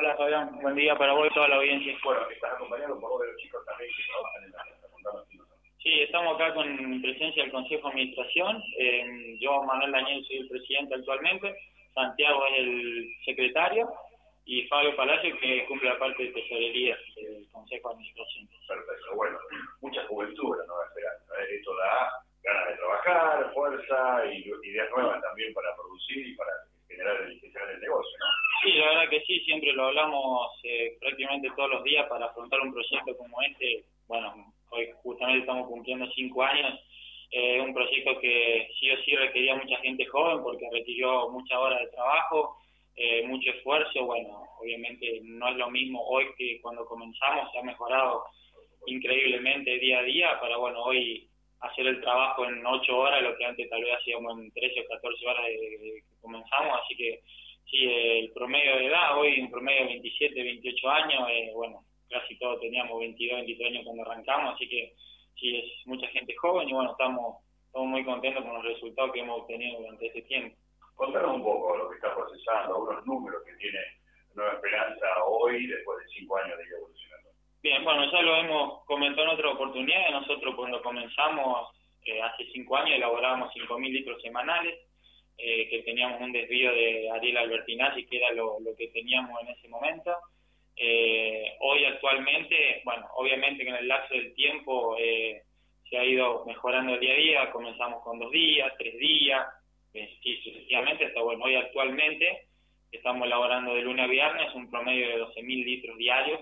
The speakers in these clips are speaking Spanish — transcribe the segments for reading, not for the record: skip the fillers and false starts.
Hola Fabián, buen día para vos y toda la audiencia. Bueno, estás acompañado por dos de los chicos también que trabajan en la casa. Contanos quiénes son. Sí, estamos acá con presencia del Consejo de Administración. Yo, Manuel Daniel, soy el presidente actualmente. Santiago es el secretario. Y Fabio Palacio, que cumple la parte de tesorería del Consejo de Administración. Perfecto, bueno, mucha juventud la nueva esperanza. Esto da ganas de trabajar, fuerza y ideas nuevas también para producir y para generar el negocio, ¿no? Sí, la verdad que sí, siempre lo hablamos prácticamente todos los días para afrontar un proyecto como este. Bueno, hoy justamente estamos cumpliendo 5 años. Un proyecto que sí o sí requería mucha gente joven porque requirió muchas horas de trabajo, mucho esfuerzo. Bueno, obviamente no es lo mismo hoy que cuando comenzamos, se ha mejorado increíblemente día a día para, bueno, hoy hacer el trabajo en 8 horas, lo que antes tal vez hacíamos en 13 o 14 horas de que comenzamos, así que sí, el promedio de edad, hoy un promedio de 27, 28 años, bueno, casi todos teníamos 22, 23 años cuando arrancamos, así que sí, es mucha gente joven y bueno, estamos muy contentos con los resultados que hemos obtenido durante este tiempo. Contanos un poco lo que está procesando, algunos números que tiene Nueva Esperanza hoy, después de 5 años de ir evolucionando. Bien, bueno, ya lo hemos comentado en otra oportunidad. Nosotros cuando comenzamos, hace 5 años, elaborábamos 5.000 litros semanales, que teníamos un desvío de Ariel Albertinazzi, que era lo que teníamos en ese momento. Hoy actualmente, bueno, obviamente que en el lapso del tiempo se ha ido mejorando día a día. Comenzamos con 2 días, 3 días, sí, sucesivamente, hasta bueno, hoy actualmente estamos elaborando de lunes a viernes un promedio de 12.000 litros diarios.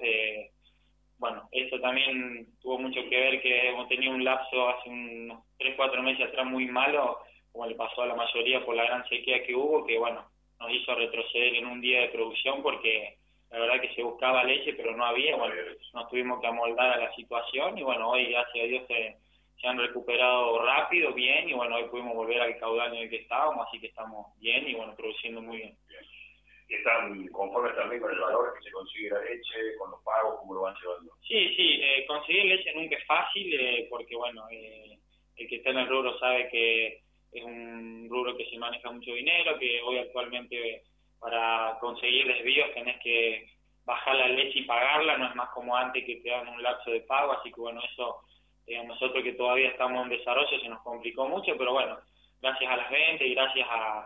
Bueno, eso también tuvo mucho que ver que hemos tenido un lapso hace unos 3-4 meses atrás muy malo, como le pasó a la mayoría por la gran sequía que hubo, que bueno, nos hizo retroceder en un día de producción porque la verdad que se buscaba leche pero no había. Bueno, nos tuvimos que amoldar a la situación y bueno, hoy gracias a Dios se han recuperado rápido, bien, y bueno, hoy pudimos volver al caudal en el que estábamos, así que estamos bien y bueno, produciendo muy bien. ¿Están conformes también con el valor que se consigue la leche, con los pagos, cómo lo van llevando? Sí, conseguir leche nunca es fácil, porque bueno, el que está en el rubro sabe que es un rubro que se maneja mucho dinero, que hoy actualmente para conseguir desvíos tenés que bajar la leche y pagarla, no es más como antes que te dan un lapso de pago, así que bueno, eso nosotros que todavía estamos en desarrollo se nos complicó mucho, pero bueno, gracias a las ventas y gracias a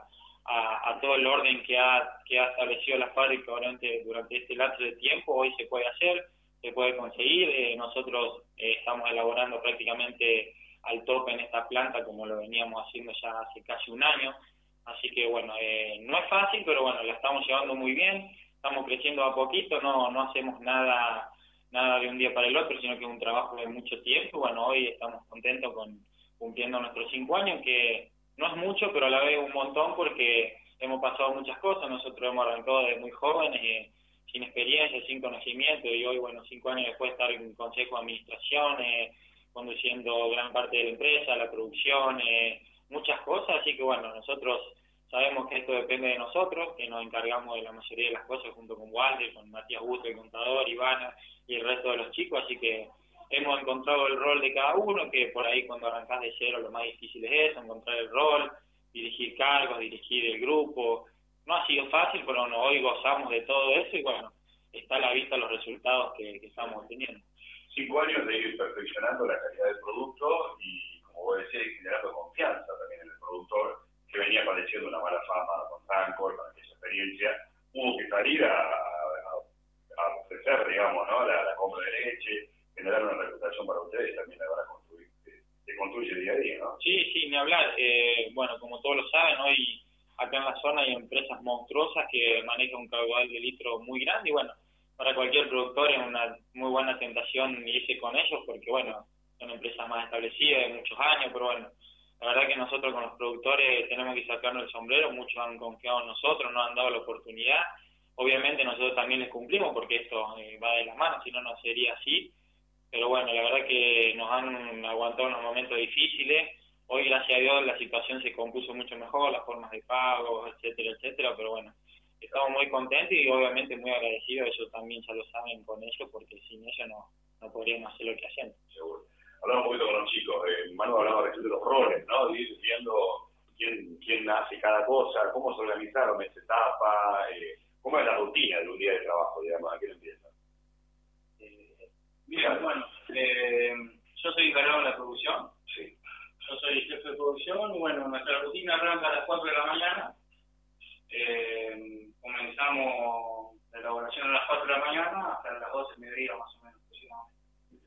todo el orden que ha establecido la fábrica durante este lapso de tiempo, hoy se puede hacer, se puede conseguir. Nosotros estamos elaborando prácticamente al tope en esta planta como lo veníamos haciendo ya hace casi un año, así que bueno, no es fácil, pero bueno, la estamos llevando muy bien, estamos creciendo a poquito, no hacemos nada de un día para el otro, sino que es un trabajo de mucho tiempo. Bueno, hoy estamos contentos con cumpliendo nuestros 5 años, que no es mucho, pero a la vez un montón porque hemos pasado muchas cosas. Nosotros hemos arrancado desde muy jóvenes, sin experiencia, sin conocimiento, y hoy, bueno, 5 años después de estar en consejo de administración, conduciendo gran parte de la empresa, la producción, muchas cosas, así que bueno, nosotros sabemos que esto depende de nosotros, que nos encargamos de la mayoría de las cosas junto con Walter, con Matías Busto, el contador, Ivana y el resto de los chicos, así que hemos encontrado el rol de cada uno, que por ahí cuando arrancás de cero lo más difícil es eso, encontrar el rol, dirigir cargos, dirigir el grupo. No ha sido fácil, pero bueno, hoy gozamos de todo eso y bueno, está a la vista los resultados que estamos teniendo. 5 años de ir perfeccionando la calidad del producto y, como vos decías, generando confianza también en el productor, que venía padeciendo una mala fama con Rancor, con aquella experiencia. Hubo que salir a ofrecer, digamos, ¿no? la compra de leche, generar una reputación para ustedes, también la van a construir, se construye día a día, ¿no? Sí, ni hablar. Bueno, como todos lo saben, hoy acá en la zona hay empresas monstruosas que manejan un caudal de litro muy grande y bueno, para cualquier productor es una muy buena tentación irse con ellos porque bueno, son empresas más establecidas de muchos años, pero bueno, la verdad que nosotros con los productores tenemos que sacarnos el sombrero, muchos han confiado en nosotros, nos han dado la oportunidad. Obviamente nosotros también les cumplimos porque esto va de la mano, si no, no sería así. Pero bueno, la verdad que nos han aguantado unos momentos difíciles. Hoy, gracias a Dios, la situación se compuso mucho mejor, las formas de pago, etcétera, pero bueno, estamos muy contentos y obviamente muy agradecidos, ellos también ya lo saben con ellos, porque sin ellos no podríamos hacer lo que hacemos. Seguro. Hablamos un poquito con los chicos, Manu hablaba recién de los roles, ¿no? De ir viendo quién hace cada cosa, cómo se organizaron esa etapa, cómo es la rutina de un día de trabajo, digamos. Bueno, yo soy encargado de la producción. Sí. Yo soy jefe de producción. Bueno, nuestra rutina arranca a las 4 de la mañana. Comenzamos la elaboración a las 4 de la mañana hasta las 12 del mediodía más o menos aproximadamente.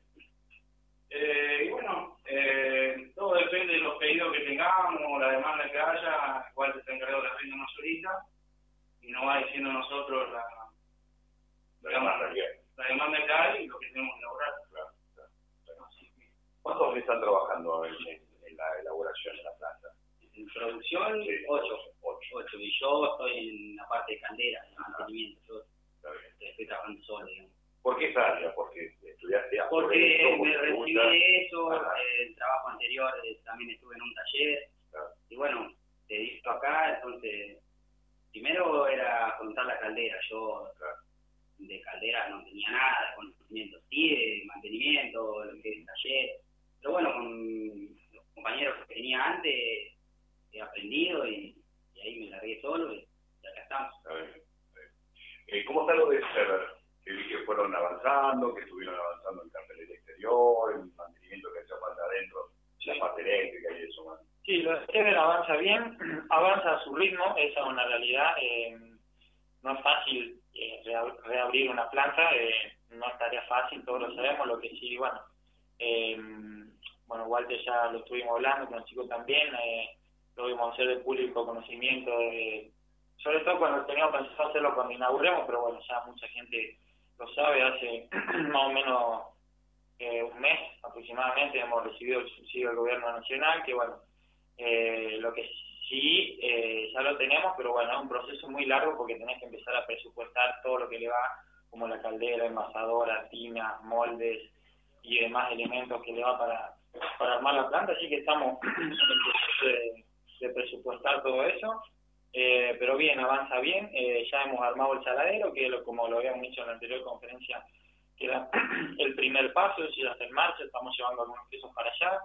Y bueno, todo depende de los pedidos que tengamos, la demanda que haya, igual se está encargado de la reina mayorista y nos va diciendo nosotros la demanda que hay y lo que tenemos que elaborar. Claro. ¿Cuántos están trabajando en la elaboración de la planta? En producción, Sí, 8. Y yo estoy en la parte de caldera, de mantenimiento. Yo estoy trabajando solo, digamos. ¿Por qué esa área? ¿Porque estudiaste Porque me recibí de eso, el trabajo anterior también estuve en un taller. Claro. Y bueno, te digo acá, entonces, primero era afrontar la caldera. Yo de caldera no tenía nada de conocimiento, sí, de mantenimiento, lo que es taller. Pero bueno, con los compañeros que tenía antes, he aprendido y ahí me largué solo y acá estamos. ¿Cómo está lo de Sever? Que vi que fueron avanzando, que estuvieron avanzando en cartelera exterior, en mantenimiento que hacía falta adentro, la parte eléctrica y eso, man. Sí, lo de Sever avanza bien, avanza a su ritmo, esa es una realidad. No es fácil reabrir una planta, no es tarea fácil, todos lo sabemos. Lo que sí, bueno, Walter ya lo estuvimos hablando, con el chico también, lo vimos hacer de público conocimiento, sobre todo cuando teníamos pensado hacerlo cuando inauguremos, pero bueno, ya mucha gente lo sabe. Hace más o menos un mes aproximadamente hemos recibido el subsidio del gobierno nacional, que bueno, lo que sí ya lo tenemos, pero bueno, es un proceso muy largo porque tenés que empezar a presupuestar todo lo que le va, como la caldera, envasadora, tinas, moldes y demás elementos que le va para armar la planta, así que estamos en el proceso de presupuestar todo eso. Pero bien, avanza bien. Ya hemos armado el saladero, que como lo habíamos dicho en la anterior conferencia, que era el primer paso, eso ya está en marcha, estamos llevando algunos pisos para allá.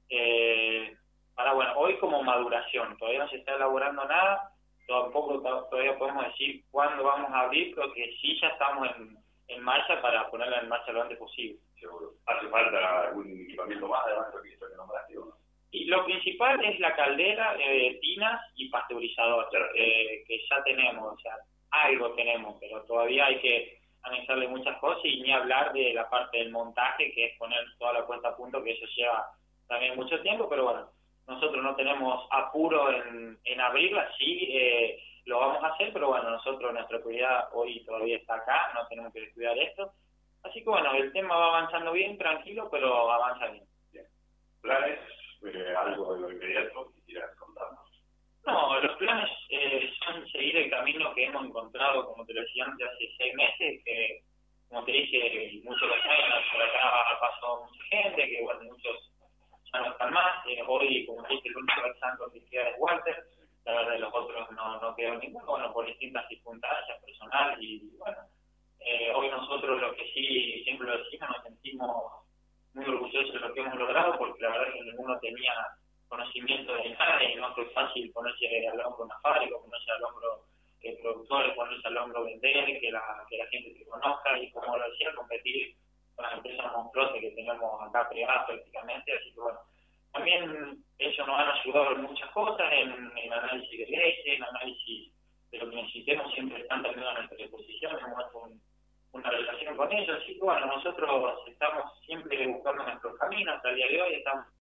Bueno, hoy como maduración, todavía no se está elaborando nada, tampoco todavía podemos decir cuándo vamos a abrir, pero que sí ya estamos en marcha para ponerla en marcha lo antes posible. Seguro. ¿Hace falta algún equipamiento más además de lo que nombraste o no? Y lo principal es la caldera, tinas y pasteurizador, que ya tenemos, o sea, algo tenemos, pero todavía hay que anexarle muchas cosas y ni hablar de la parte del montaje, que es poner toda la puesta a punto, que eso lleva también mucho tiempo, pero bueno, nosotros no tenemos apuro en abrirla, sí, lo vamos a hacer, pero bueno, nuestra prioridad hoy todavía está acá, no tenemos que descuidar esto, así que bueno, el tema va avanzando bien, tranquilo, pero avanza bien. ¿Planes? ¿Algo de lo inmediato que quieras contarnos? No, los planes son seguir el camino que hemos encontrado, como te lo decía antes, hace 6 meses, que como te dije, muchos años por acá pasó mucha gente, que bueno, muchos ya no están más. Hoy, como te dije, el único santo que queda es Walter, la verdad de los otros no quedó ninguno, bueno, por distintas circunstancias personales y bueno, hoy nosotros lo que sí, siempre lo decimos, nos sentimos muy orgullosos de lo que hemos logrado, porque la verdad es que ninguno tenía conocimiento de nada y no fue fácil ponerse al hombro una fábrica, ponerse al hombro productores, ponerse al hombro vender, que la gente te conozca y, como lo decía, competir con las empresas monstruosas que tenemos acá pegadas prácticamente. Así que bueno, también ellos nos han ayudado en muchas cosas, en análisis de leyes, en análisis de lo que necesitemos, siempre están también a nuestra disposición, hemos hecho una relación con ellos, así que bueno, nosotros estamos siempre buscando nuestros caminos. Hasta el día de hoy estamos